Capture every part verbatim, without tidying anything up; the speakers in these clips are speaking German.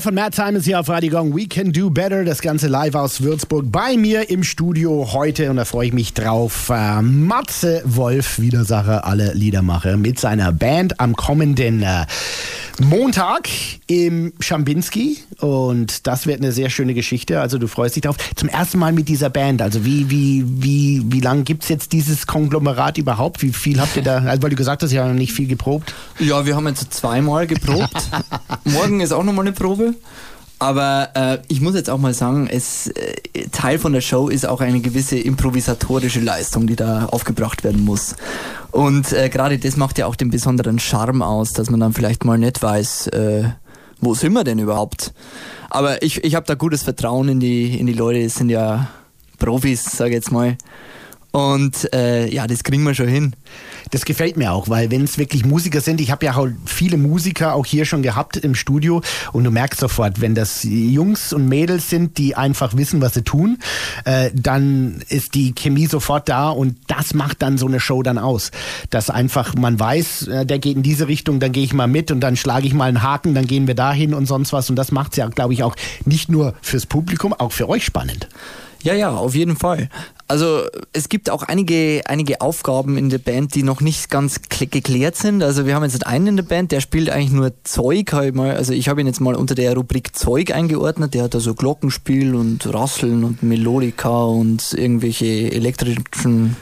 Live von Mad Time ist hier auf Radio Gong. We Can Do Better. Das Ganze live aus Würzburg. Bei mir im Studio heute, und da freue ich mich drauf, äh, Matze Wolf, Widersacher aller Liedermacher, mit seiner Band am kommenden äh, Montag im Schambinski. Und das wird eine sehr schöne Geschichte. Also du freust dich drauf. Zum ersten Mal mit dieser Band. Also wie, wie, wie, wie lange gibt es jetzt dieses Konglomerat überhaupt? Wie viel habt ihr da? Also weil du gesagt hast, ihr habt noch nicht viel geprobt. Ja, wir haben jetzt zweimal geprobt. Morgen ist auch nochmal eine Probe. Aber äh, ich muss jetzt auch mal sagen, es, äh, Teil von der Show ist auch eine gewisse improvisatorische Leistung, die da aufgebracht werden muss. Und äh, gerade das macht ja auch den besonderen Charme aus, dass man dann vielleicht mal nicht weiß, äh, wo sind wir denn überhaupt? Aber ich, ich habe da gutes Vertrauen in die, in die Leute, es sind ja Profis, sage ich jetzt mal. Und äh, ja, das kriegen wir schon hin. Das gefällt mir auch, weil wenn es wirklich Musiker sind, ich habe ja auch viele Musiker auch hier schon gehabt im Studio und du merkst sofort, wenn das Jungs und Mädels sind, die einfach wissen, was sie tun, äh, dann ist die Chemie sofort da und das macht dann so eine Show dann aus. Dass einfach man weiß, äh, der geht in diese Richtung, dann gehe ich mal mit und dann schlage ich mal einen Haken, dann gehen wir dahin und sonst was und das macht es ja, glaube ich, auch nicht nur fürs Publikum, auch für euch spannend. Ja, ja, auf jeden Fall. Also es gibt auch einige, einige Aufgaben in der Band, die noch nicht ganz geklärt sind. Also wir haben jetzt einen in der Band, der spielt eigentlich nur Zeug. Halt mal. Also ich habe ihn jetzt mal unter der Rubrik Zeug eingeordnet. Der hat da so Glockenspiel und Rasseln und Melodika und irgendwelche elektrischen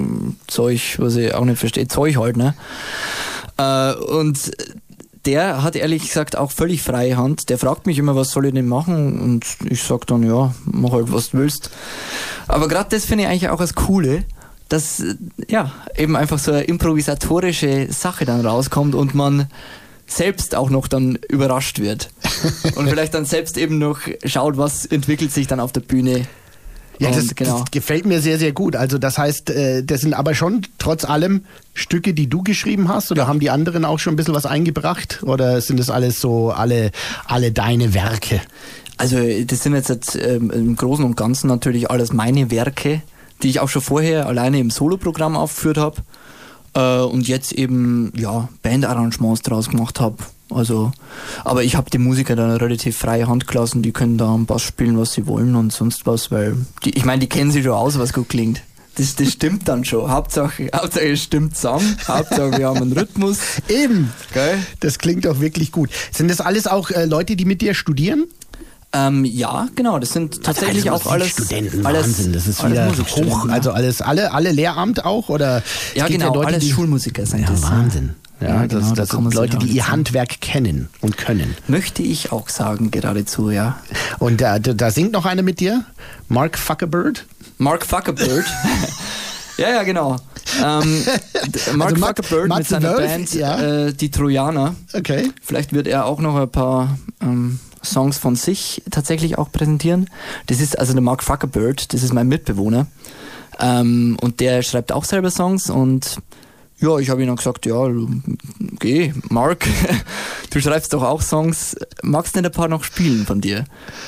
Zeug, was ich auch nicht verstehe. Zeug halt, ne? Äh, und der hat ehrlich gesagt auch völlig freie Hand. Der fragt mich immer, was soll ich denn machen? Und ich sag dann, ja, mach halt, was du willst. Aber gerade das finde ich eigentlich auch das Coole, dass ja eben einfach so eine improvisatorische Sache dann rauskommt und man selbst auch noch dann überrascht wird. Und vielleicht dann selbst eben noch schaut, was entwickelt sich dann auf der Bühne. Ja, das, genau. das gefällt mir sehr, sehr gut. Also das heißt, das sind aber schon trotz allem Stücke, die du geschrieben hast, oder ja. Haben die anderen auch schon ein bisschen was eingebracht? Oder sind das alles so alle, alle deine Werke? Also das sind jetzt ähm, im Großen und Ganzen natürlich alles meine Werke, die ich auch schon vorher alleine im Soloprogramm aufgeführt habe äh, und jetzt eben ja Bandarrangements draus gemacht habe. Also, aber ich habe die Musiker da relativ freie Hand gelassen, die können da am Bass spielen, was sie wollen und sonst was, weil die, ich meine, die kennen sich schon aus, was gut klingt. Das, das stimmt dann schon. Hauptsache, Hauptsache es stimmt zusammen. Hauptsache wir haben einen Rhythmus. Eben. Geil. Das klingt doch wirklich gut. Sind das alles auch äh, Leute, die mit dir studieren? Ähm, ja, genau, das sind tatsächlich also auch alles Studenten, alles, Wahnsinn, das ist wieder hoch, also alles, alle, alle Lehramt auch, oder? Ja, genau, ja Leute, alles die, Schulmusiker sind ja, das. Wahnsinn. Ja, ja, das, genau, das da sind Leute, die ihr Handwerk kennen und können. Möchte ich auch sagen, geradezu, ja. Und da, da singt noch einer mit dir? Mark Fuckerbird? Mark Fuckerbird? Ja, ja, genau. Ähm, Mark also Fuckerbird mit seiner Wolf, Band, ja. äh, die Trojaner. Okay. Vielleicht wird er auch noch ein paar ähm, Songs von sich tatsächlich auch präsentieren. Das ist also der Mark Fuckerbird, das ist mein Mitbewohner. Ähm, und der schreibt auch selber Songs und ja, ich habe ihm dann gesagt, ja, geh, Mark, du schreibst doch auch Songs, magst du nicht ein paar noch spielen von dir?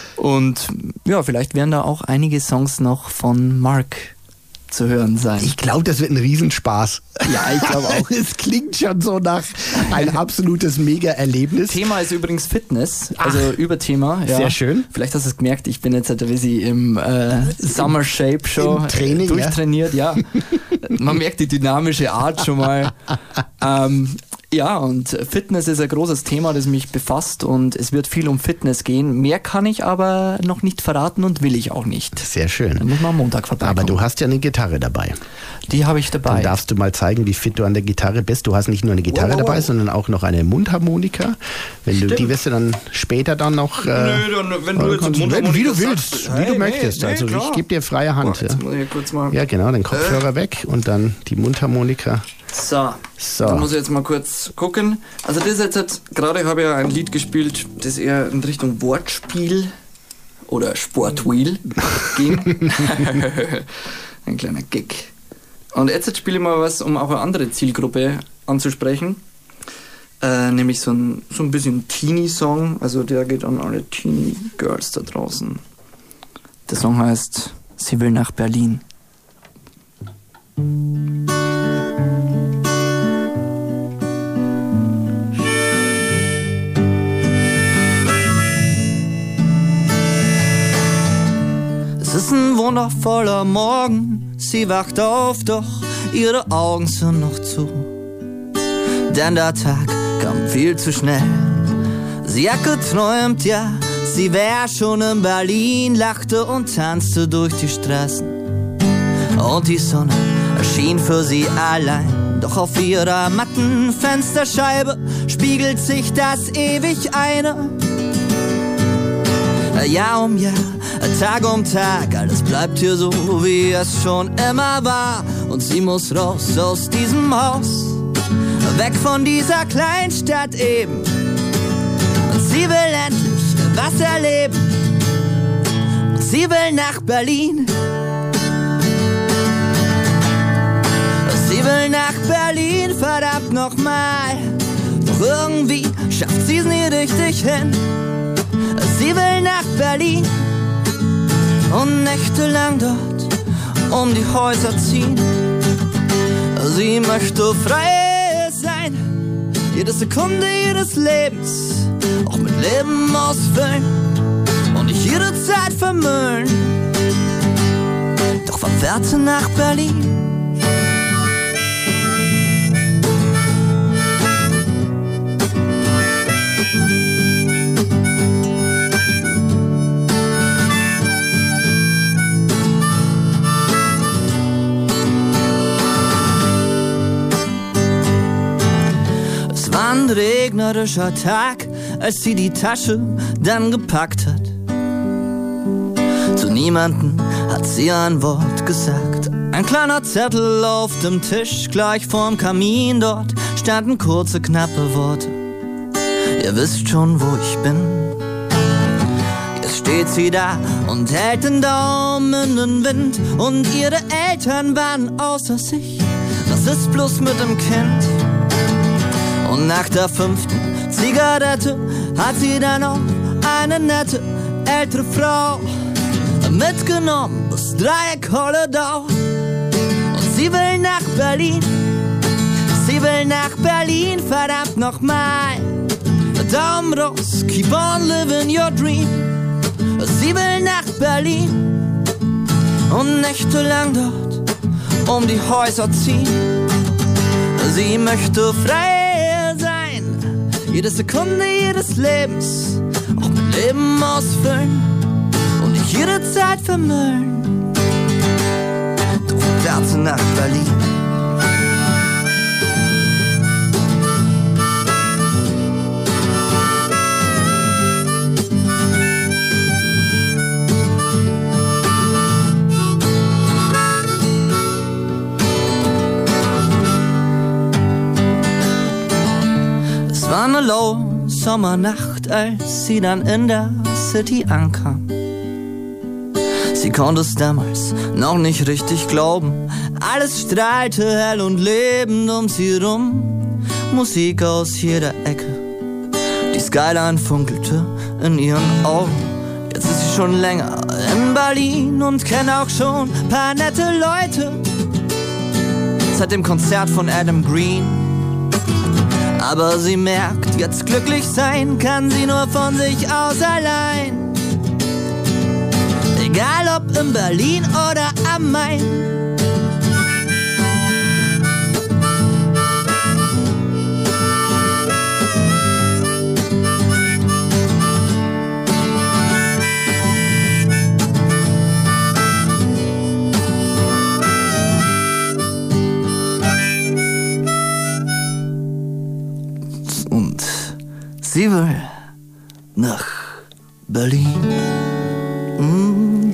Und ja, vielleicht werden da auch einige Songs noch von Mark zu hören sein. Ich glaube, das wird ein Riesenspaß. Ja, ich glaube auch. Es klingt schon so nach ein absolutes Mega-Erlebnis. Thema ist übrigens Fitness, also Ach, Überthema. Ja. Sehr schön. Vielleicht hast du es gemerkt, ich bin jetzt halt ein bisschen im äh, Summer Shape schon Training, durchtrainiert. Ja. ja. Man merkt die dynamische Art schon mal. ähm, Ja, und Fitness ist ein großes Thema, das mich befasst und es wird viel um Fitness gehen. Mehr kann ich aber noch nicht verraten und will ich auch nicht. Sehr schön. Dann muss man am Montag vorbeikommen. Aber du hast ja eine Gitarre dabei. Die habe ich dabei. Dann darfst du mal zeigen, wie fit du an der Gitarre bist. Du hast nicht nur eine Gitarre wow, wow, dabei, wow. sondern auch noch eine Mundharmonika. Wenn du, die wirst du dann später dann noch... Äh, Nö, dann, wenn du jetzt Mundharmonika Wie du willst, sagst, wie hey, du möchtest. Nee, also nee, ich gebe dir freie Hand. Boah, jetzt muss ich kurz mal ja, genau, den Kopfhörer äh. weg und dann die Mundharmonika. So, so. Da muss ich jetzt mal kurz gucken. Also das jetzt, jetzt gerade habe ich ja ein Lied gespielt, das eher in Richtung Wortspiel oder Sportwheel ging. Ein kleiner Gag. Und jetzt, jetzt spiele ich mal was, um auch eine andere Zielgruppe anzusprechen. Äh, nämlich so ein, so ein bisschen Teenie-Song. Also der geht an alle Teenie-Girls da draußen. Der Song heißt Sie will nach Berlin. ist ein wundervoller Morgen, sie wacht auf, doch ihre Augen sind noch zu. Denn der Tag kam viel zu schnell. Sie hat geträumt, ja, sie wär schon in Berlin, lachte und tanzte durch die Straßen. Und die Sonne erschien für sie allein. Doch auf ihrer matten Fensterscheibe spiegelt sich das ewig eine. Jahr um Jahr, Tag um Tag, alles bleibt hier so, wie es schon immer war. Und sie muss raus aus diesem Haus, weg von dieser Kleinstadt eben. Und sie will endlich was erleben. Und sie will nach Berlin. Sie will nach Berlin, verdammt nochmal. Doch irgendwie schafft sie's nie richtig hin. Sie will nach Berlin und nächtelang dort um die Häuser ziehen. Sie möchte frei sein, jede Sekunde ihres Lebens auch mit Leben ausfüllen und nicht jede Zeit vermüllen. Doch wann fährt sie nach Berlin? Ein regnerischer Tag, als sie die Tasche dann gepackt hat. Zu niemanden hat sie ein Wort gesagt. Ein kleiner Zettel auf dem Tisch, gleich vorm Kamin, dort standen kurze, knappe Worte. Ihr wisst schon, wo ich bin. Jetzt steht sie da und hält den Daumen in den Wind. Und ihre Eltern waren außer sich. Was ist bloß mit dem Kind? Und nach der fünften Zigarette hat sie dann noch eine nette ältere Frau mitgenommen bis Dreieck Holledau. Und sie will nach Berlin, sie will nach Berlin, verdammt nochmal. Daumen raus, keep on living your dream. Sie will nach Berlin und nächtelang dort um die Häuser ziehen. Sie möchte frei sein, jede Sekunde ihres Lebens auch mit Leben ausfüllen und nicht jede Zeit vermüllen. Du fährst nach Berlin. War eine laue Sommernacht, als sie dann in der City ankam. Sie konnte es damals noch nicht richtig glauben. Alles strahlte hell und lebend um sie rum. Musik aus jeder Ecke, die Skyline funkelte in ihren Augen. Jetzt ist sie schon länger in Berlin und kennt auch schon paar nette Leute. Seit dem Konzert von Adam Green. Aber sie merkt, jetzt glücklich sein kann sie nur von sich aus allein. Egal ob in Berlin oder am Main. Sie will nach Berlin. Mm,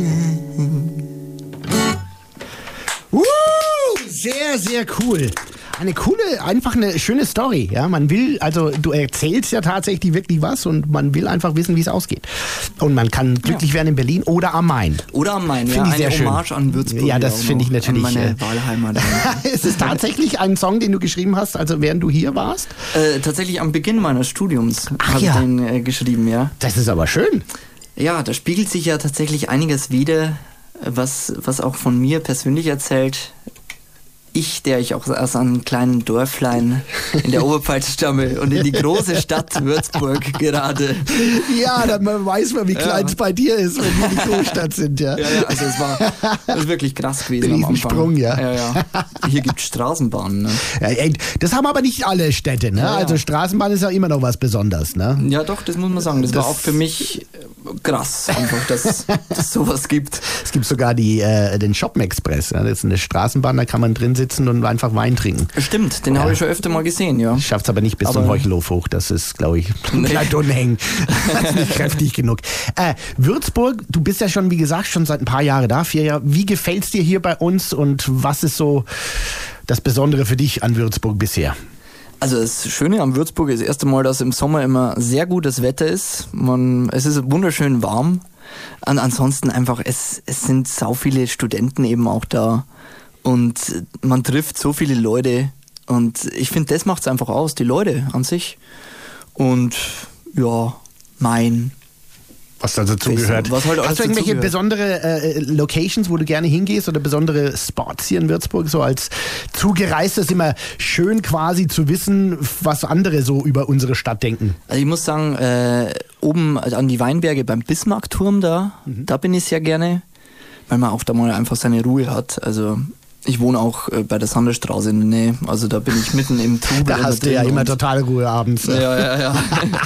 yeah. uh, sehr, sehr cool. Eine coole, einfach eine schöne Story. Ja, man will, also du erzählst ja tatsächlich wirklich was und man will einfach wissen, wie es ausgeht. Und man kann glücklich ja. werden in Berlin oder am Main. Oder am Main, find ja. Ich sehr eine schön. Hommage an Würzburg. Ja, das finde ich natürlich. An meine Wahlheimat. Ist es tatsächlich ein Song, den du geschrieben hast, also während du hier warst? Äh, tatsächlich am Beginn meines Studiums habe ja. ich den äh, geschrieben, ja. Das ist aber schön. Ja, da spiegelt sich ja tatsächlich einiges wider, was, was auch von mir persönlich erzählt. ich, der ich auch aus einem kleinen Dörflein in der Oberpfalz stamme und in die große Stadt Würzburg gerade. Ja, dann weiß man, wie klein es ja. bei dir ist, wenn wir die Großstadt sind, ja. Ja, ja, also es war, das ist wirklich krass gewesen am Anfang. Sprung, ja. ja, ja. Hier gibt es Straßenbahnen. Ne? Ja, das haben aber nicht alle Städte, ne? Ja, also Straßenbahn ist ja immer noch was Besonderes, ne? Ja, doch, das muss man sagen. Das, das war auch für mich krass, einfach, dass es sowas gibt. Es gibt sogar die, äh, den Shoppen Express. Ja? Das ist eine Straßenbahn, da kann man drin sitzen und einfach Wein trinken. Stimmt, den ja. habe ich schon öfter mal gesehen, ja. Schafft es aber nicht bis aber zum Heuchelhof hoch. Das ist, glaube ich, bleibt unhängen. Das ist nicht kräftig genug. Äh, Würzburg, du bist ja schon, wie gesagt, schon seit ein paar Jahren da, vier Jahre. Wie gefällt es dir hier bei uns und was ist so das Besondere für dich an Würzburg bisher? Also das Schöne am Würzburg ist erst einmal, dass im Sommer immer sehr gutes Wetter ist. Man, es ist wunderschön warm. An, ansonsten einfach, es, es sind sau viele Studenten eben auch da und man trifft so viele Leute und ich finde, das macht es einfach aus, die Leute an sich und ja, mein... Was da dazu gehört. Was halt Hast du irgendwelche besondere äh, Locations, wo du gerne hingehst oder besondere Spots hier in Würzburg? So als Zugereister ist immer schön quasi zu wissen, was andere so über unsere Stadt denken. Also ich muss sagen, äh, oben an die Weinberge beim Bismarckturm da, mhm. da bin ich sehr gerne, weil man auch da mal einfach seine Ruhe hat. Also ich wohne auch äh, bei der Sanderstraße in der Nähe, also da bin ich mitten im Trubel. Da hast du ja immer total Ruhe abends. Ja, ja, ja.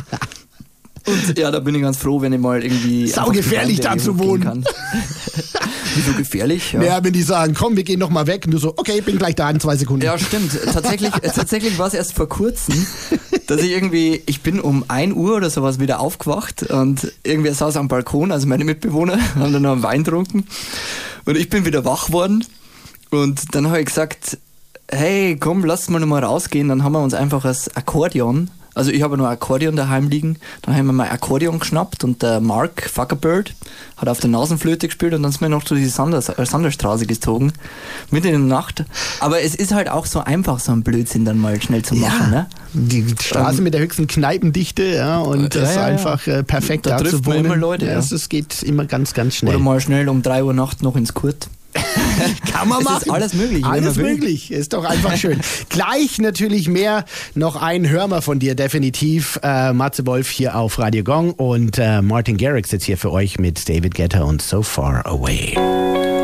Und ja, da bin ich ganz froh, wenn ich mal irgendwie... Saugefährlich da zu wohnen. Kann. Wieso gefährlich? Ja. ja, wenn die sagen, komm, wir gehen noch mal weg. Und du so, okay, ich bin gleich da in zwei Sekunden. Ja, stimmt. Tatsächlich, tatsächlich war es erst vor kurzem, dass ich irgendwie, ich bin um ein Uhr oder sowas wieder aufgewacht und irgendwer saß am Balkon, also meine Mitbewohner, haben dann noch einen Wein getrunken und ich bin wieder wach worden und dann habe ich gesagt, hey, komm, lass mal noch mal rausgehen. Dann haben wir uns einfach das Akkordeon, also ich habe nur ein Akkordeon daheim liegen, dann haben wir mal Akkordeon geschnappt und der Mark Fuckerbird hat auf der Nasenflöte gespielt und dann sind wir noch durch die Sander, Sanderstraße gezogen, mitten in der Nacht. Aber es ist halt auch so einfach, so ein Blödsinn dann mal schnell zu machen. Ja, ne? Die Straße ähm, mit der höchsten Kneipendichte, ja, und das ja, ja, ist einfach äh, perfekt da, da zu wohnen. Immer Leute, ja. Es geht immer ganz, ganz schnell. Oder mal schnell um drei Uhr nachts noch ins Kurt. Kann man es machen. Ist alles möglich. Alles möglich. Ist doch einfach schön. Gleich natürlich mehr. Noch ein Hörmer von dir, definitiv. Äh, Matze Wolf hier auf Radio Gong und äh, Martin Garrix sitzt hier für euch mit David Guetta und So Far Away.